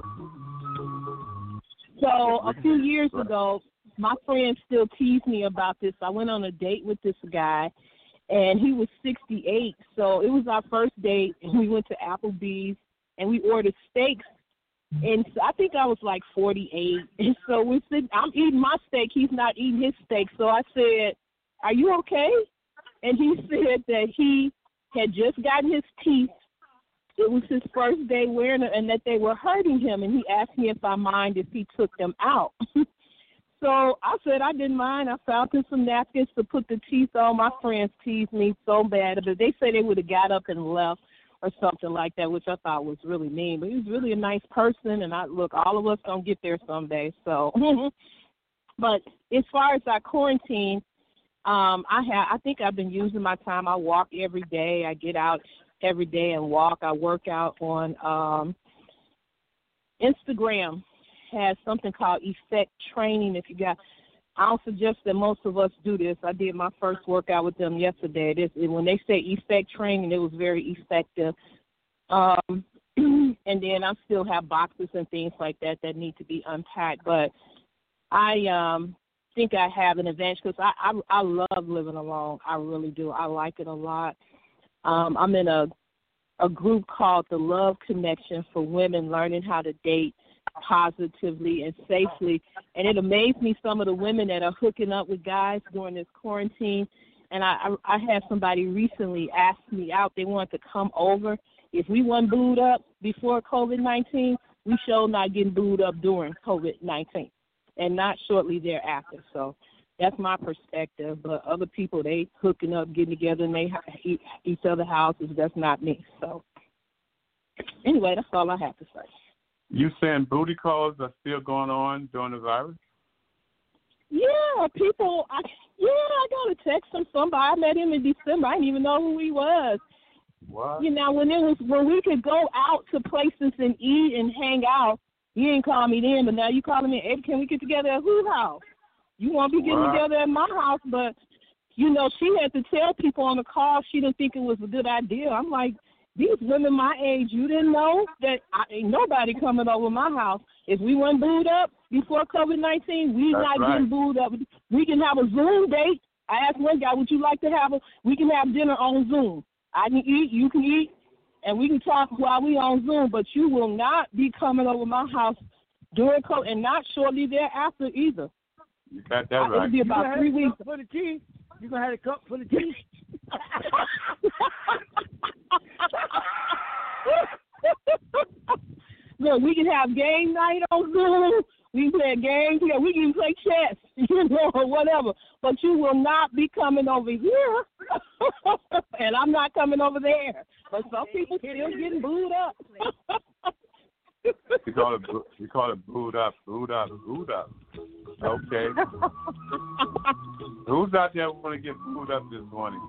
So a few years ago, my friends still tease me about this. I went on a date with this guy, and he was sixty-eight. So it was our first date, and we went to Applebee's, and we ordered steaks. And so I think I was like forty-eight. And so we're sitting, I'm eating my steak. He's not eating his steak. So I said, "Are you okay?" And he said that he had just gotten his teeth. It was his first day wearing it, and that they were hurting him. And he asked me if I mind if he took them out. So I said I didn't mind. I found him some napkins to put the teeth on. My friends teased me so bad, but they said they would have got up and left or something like that, which I thought was really mean. But he was really a nice person, and I look, all of us gonna get there someday. So, but as far as our quarantine, um, I have I think I've been using my time. I walk every day. I get out every day and walk. I work out on um, Instagram. Has something called Effect Training. If you got, I don't suggest that most of us do this. I did my first workout with them yesterday. This, when they say Effect Training, it was very effective. Um, and then I still have boxes and things like that that need to be unpacked. But I um, think I have an advantage because I, I I love living alone. I really do. I like it a lot. Um, I'm in a a group called the Love Connection for women learning how to date positively and safely, and it amazed me some of the women that are hooking up with guys during this quarantine. And I, I, I had somebody recently ask me out. They wanted to come over. If we weren't booed up before COVID nineteen, we sure not getting booed up during COVID nineteen, and not shortly thereafter. So that's my perspective. But other people, they hooking up, getting together, and they eat each other houses. That's not me. So anyway, that's all I have to say. You saying booty calls are still going on during the virus? Yeah, people. I, yeah, I got a text from somebody. I met him in December. I didn't even know who he was. What? You know, when it was when we could go out to places and eat and hang out, you didn't call me then, but now you calling me. Hey, can we get together at whose house? You want to be getting what? together at my house, but you know, she had to tell people on the call she didn't think it was a good idea. I'm like, these women my age, you didn't know that I, ain't nobody coming over my house. If we weren't booed up before COVID nineteen, we That's not right. getting booed up. We can have a Zoom date. I asked one guy, would you like to have a, we can have dinner on Zoom. I can eat, you can eat, and we can talk while we on Zoom, but you will not be coming over my house during COVID, and not shortly thereafter either. You got that right. It'll be about three weeks. For the tea. You're going to have a cup for the tea. Look, we can have game night on Zoom. We can play games. Yeah, we can play chess, you know, or whatever. But you will not be coming over here, and I'm not coming over there. But some people still getting booed up. You call it, you call it booed up, booed up, booed up. Okay. Who's out there want to get booed up this morning?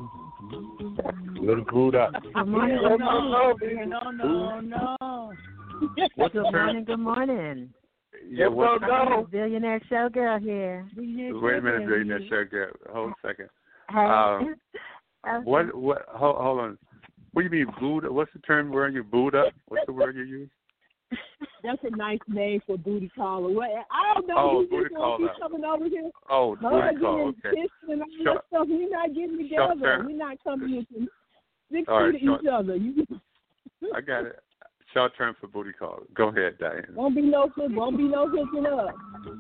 A little booed up. Good morning. No, no, no, no, no. What's Good the term? morning. Good morning. Yeah, what's no, Billionaire Showgirl here. Wait a minute, billionaire sugar. Hold a second. Hey. Um, Uh, what? What? Hold, hold on. What do you mean booed? What's the term word you booed up? What's the word you use? That's a nice name for booty caller. What, I don't know. Oh, He booty just won't be caller. coming over here. Oh, Her booty call. getting Okay. kissed and all Short- that stuff. We're not getting short together. term. We're not coming into six All right, feet of short- each other. You I got it. Short term for booty call. Go ahead, Diane. won't be no won't be no hooking up.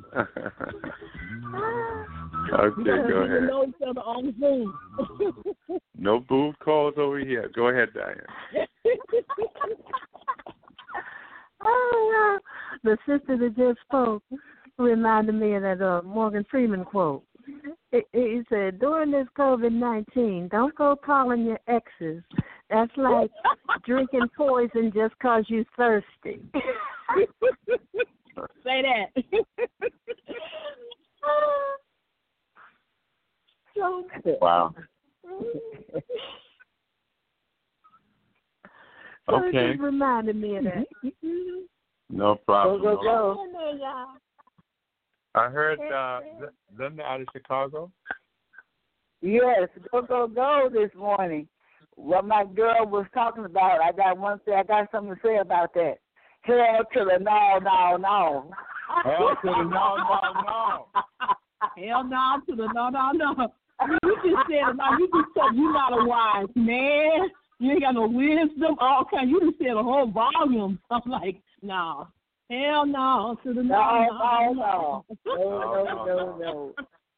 Okay, We gotta go get to ahead. know each other on Zoom. No boob calls over here. Go ahead, Diane. oh, the sister that just spoke reminded me of that uh, Morgan Freeman quote. He, he said, during this COVID nineteen, don't go calling your exes. That's like drinking poison just because you're thirsty. Say that. Wow. Okay. just reminded me of that. No problem. Go, go, go. No. I heard uh, Linda out of Chicago. Yes, go, go, go this morning. What my girl was talking about, I got one thing, I got something to say about that. Hell to the no, no, no. Hell to the no, no, no. Hell no to the no, no, no. You just said it. Now you just said you're not a wise man. You ain't got no wisdom. All kind. You just said a whole volume. I'm like, no. Hell no to the no, no, no, no, no, no, no, no.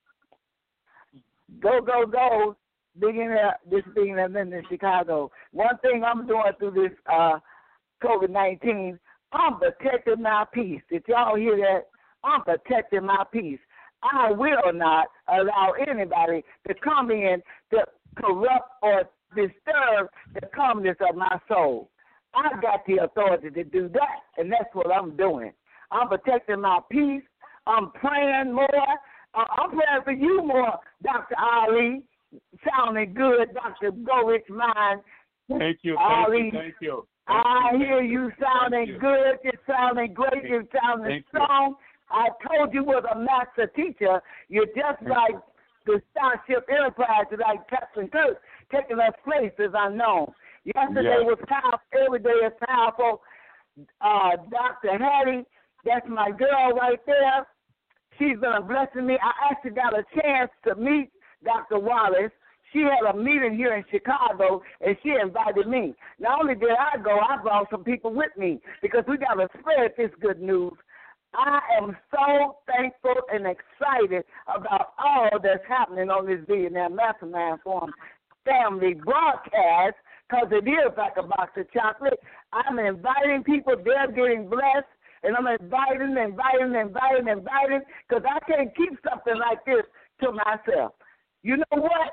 Go, go, go. Being uh, this being in Chicago. One thing I'm doing through this uh, COVID nineteen, I'm protecting my peace. Did y'all hear that? I'm protecting my peace. I will not allow anybody to come in to corrupt or disturb the calmness of my soul. I got the authority to do that, and that's what I'm doing. I'm protecting my peace. I'm praying more. Uh, I'm praying for you more, Doctor Ali. Sounding good, Doctor Go Rich Mind. Thank you, thank Ali, you, thank you. Thank I you. hear you sounding you. good. You're sounding great. You're sounding thank strong. You. I told you was a master teacher. You're just thank like you. the Starship Enterprise, like Captain Kirk, taking us places unknown. Yesterday yes. was powerful. Every day is powerful. Uh, Doctor Hattie, that's my girl right there. She's been a blessing me. I actually got a chance to meet Doctor Wallace. She had a meeting here in Chicago, and she invited me. Not only did I go, I brought some people with me because we got to spread this good news. I am so thankful and excited about all that's happening on this Billionaire Mastermind Forum family broadcast because it is like a box of chocolate. I'm inviting people. They're getting blessed. And I'm inviting, inviting, inviting, inviting, because I can't keep something like this to myself. You know what?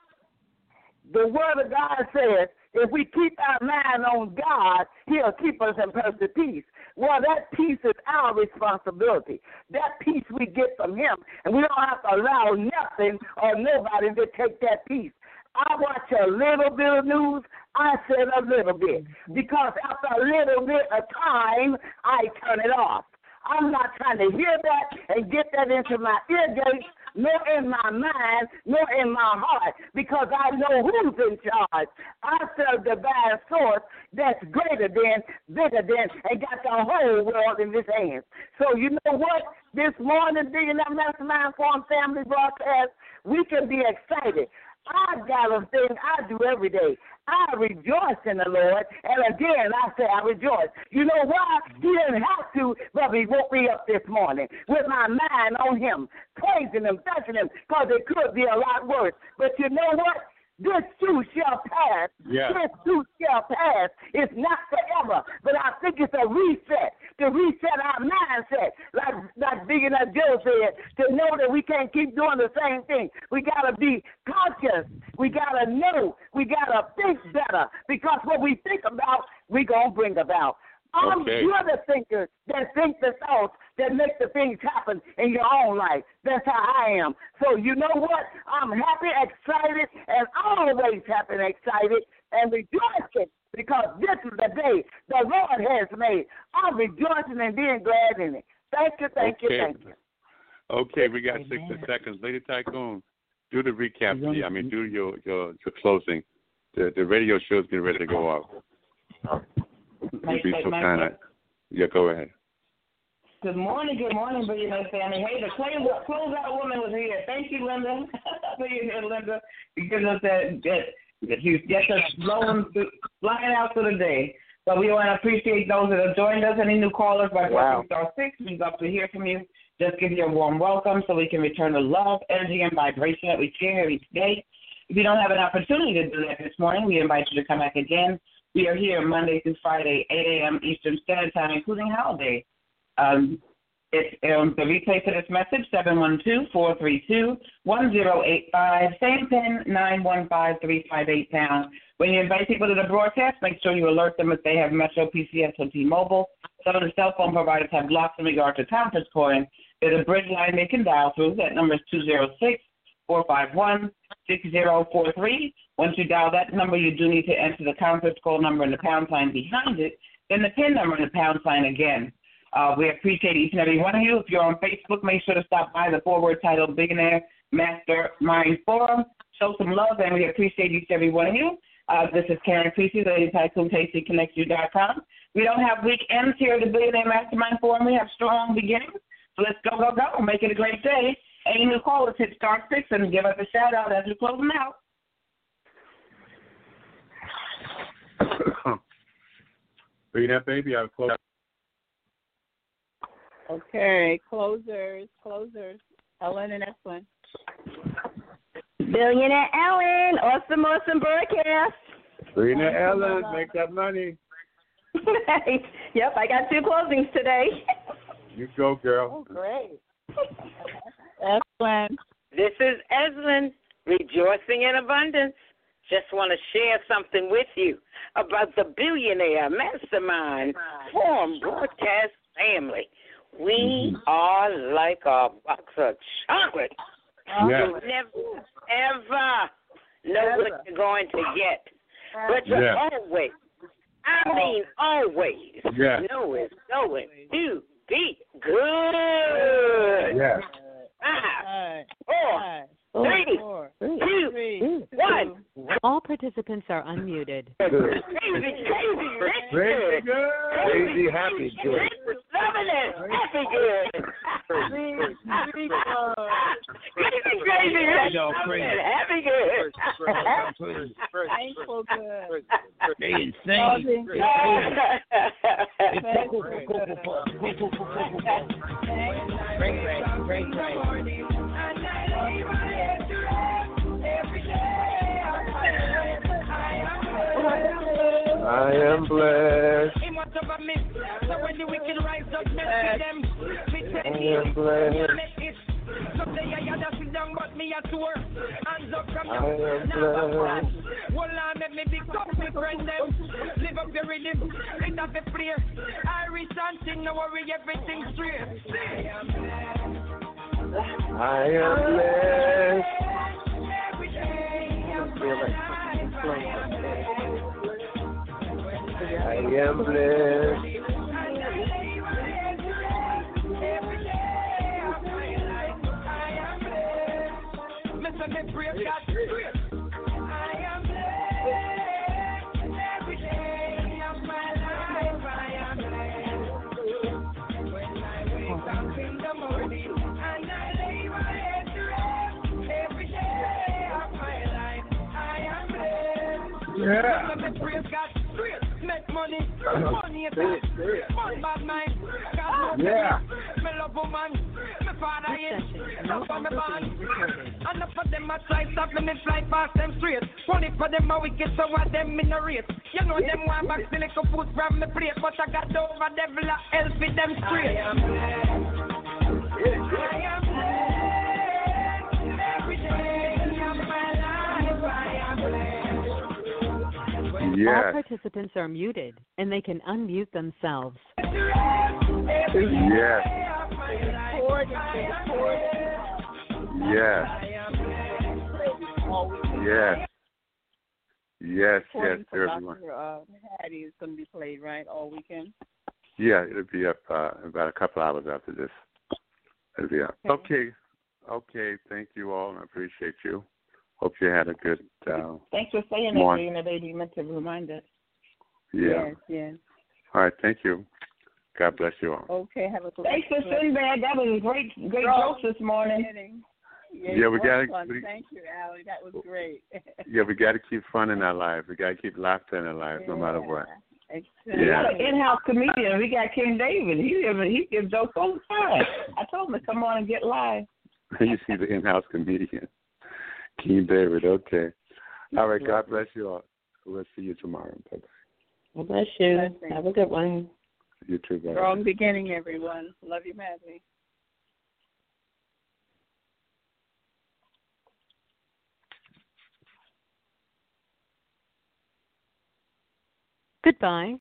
The Word of God says, if we keep our mind on God, He'll keep us in perfect peace. Well, that peace is our responsibility. That peace we get from Him, and we don't have to allow nothing or nobody to take that peace. I watch a little bit of news, I said a little bit, because after a little bit of time, I turn it off. I'm not trying to hear that and get that into my ear gates, nor in my mind, nor in my heart, because I know who's in charge. I serve the divine source that's greater than, bigger than, and got the whole world in his hands. So you know what? This morning, Billionaire Mastermind Forum Family Broadcast, we can be excited. I got a thing I do every day. I rejoice in the Lord, and again, I say I rejoice. You know why? He didn't have to, but He woke me up this morning with my mind on Him, praising Him, thanking Him, because it could be a lot worse. But you know what? This too shall pass. Yeah. This too shall pass. It's not forever, but I think it's a reset, to reset our mindset, like, like Billionaire Joe said, to know that we can't keep doing the same thing. We got to be conscious. We got to know. We got to think better, because what we think about, we going to bring about. I'm okay. You're the thinker that think the thoughts that make the things happen in your own life. That's how I am. So you know what? I'm happy, excited, and always happy and excited and rejoicing, because this is the day the Lord has made. I'm rejoicing and being glad in it. Thank you, thank okay. you, thank you. Okay, we got sixty seconds. Lady Tycoon, do the recap. I mean, do your, your, your closing. The, the radio show's getting ready to go off. You'd be so kind of, yeah, go ahead. Good morning, good morning, Billionaire family. Hey, the close, closeout woman was here. Thank you, Linda. Billionaire Linda. You give us that, that, that you get us blowing, flying out for the day. But we want to appreciate those that have joined us. Any new callers by wow. star six, we'd love to hear from you. Just give you a warm welcome so we can return the love, energy, and vibration that we share each day. If you don't have an opportunity to do that this morning, we invite you to come back again. We are here Monday through Friday, eight a.m. Eastern Standard Time, including holiday. Um, it's um, the replay for this message, seven one two, four three two, one zero eight five, same pin, nine one five, three five eight pound. When you invite people to the broadcast, make sure you alert them if they have Metro, P C S, or T-Mobile. Some of the cell phone providers have blocks in regard to conference calling. There's a bridge line they can dial through. That number is two zero six, four five one, six zero four three. Once you dial that number, you do need to enter the conference call number and the pound sign behind it, then the PIN number and the pound sign again. Uh, we appreciate each and every one of you. If you're on Facebook, make sure to stop by the forward title Billionaire Mastermind Forum. Show some love, and we appreciate each and every one of you. Uh, this is Karen Creasy, Lady Tycoon Tasty Connect You dot com. We don't have weekends here at the Billionaire Mastermind Forum. We have strong beginnings. So let's go, go, go. Make it a great day. Any new callers, hit star six and give us a shout out as we close them out. Read that, baby. I'll close. Okay, closers, closers. Ellen and Esplin. Billionaire Ellen, awesome, awesome broadcast. Billionaire Ellen, make that money. Yep, I got two closings today. You go, girl. Oh, great. Esplin. This is Eslin, rejoicing in abundance. Just want to share something with you about the Billionaire Mastermind Forum broadcast family. We are like a box of chocolate. Yes. You never, ever know what you're going to get. But you yes. always, I mean always, yes. know it's going to be good. Yes. Five, four, three, two, one. All participants are unmuted. Crazy, crazy, rich, Crazy good. Crazy, happy, good. Loving it, happy good. Crazy, crazy, rich, loving it, happy good. Thankful good. They insane. Great, great, great. I am blessed. I am blessed. Someday I had to sit down, but me a tour. Hands up from you. Now blessed. Well, I make me big up my friend them. Live up your rhythm. It have a prayer. Irish and sing, no worry, everything straight. I am blessed. I am blessed. Mister Me pray God straight. I am blessed every day of my life. I am blessed when I wake up in the morning and I lay my head to rest. Every day of my life, I am blessed. Yeah. Mister Me pray God straight. Make money, money is it. One bad mind. God Yeah. me love woman. Me father is. Love for me band. And enough of them a try stop me, me fly past them straight. Funny for them a wicked, so what them in a race. You know them want back the little food from me plate, but I got over devil a help with them straight. I am blessed. I am blessed. Every day of my life, I am blessed. Yes. All participants are muted, and they can unmute themselves. Yes. Yes. Yes. Yes, yes, everyone. Uh, Hattie is going to be played, right, all weekend? Yeah, it'll be up uh, about a couple hours after this. It'll be up. Okay. Okay, thank you all. I appreciate you. Hope you had a good uh, Thanks for saying that, morning. Rena. Lady meant to remind us. Yeah. Yes, yes. All right, thank you. God bless you all. Okay, have a good Thanks for Sinbad. That was a great, great jokes this morning. Yeah, Yeah, we gotta- fun. we- Thank you, Allie. That was great. Yeah, we got to keep fun in our lives. We got to keep laughter in our lives, no matter what. We got an in-house comedian. We got King David. He he gives jokes all the time. I told him to come on and get live. You see the in-house comedian, King David. Okay. All right. God bless you all. We'll see you tomorrow. Bye bye. God bless you. Blessings. Have a good one. You too. Bye. Strong beginning, everyone. Love you madly. Goodbye.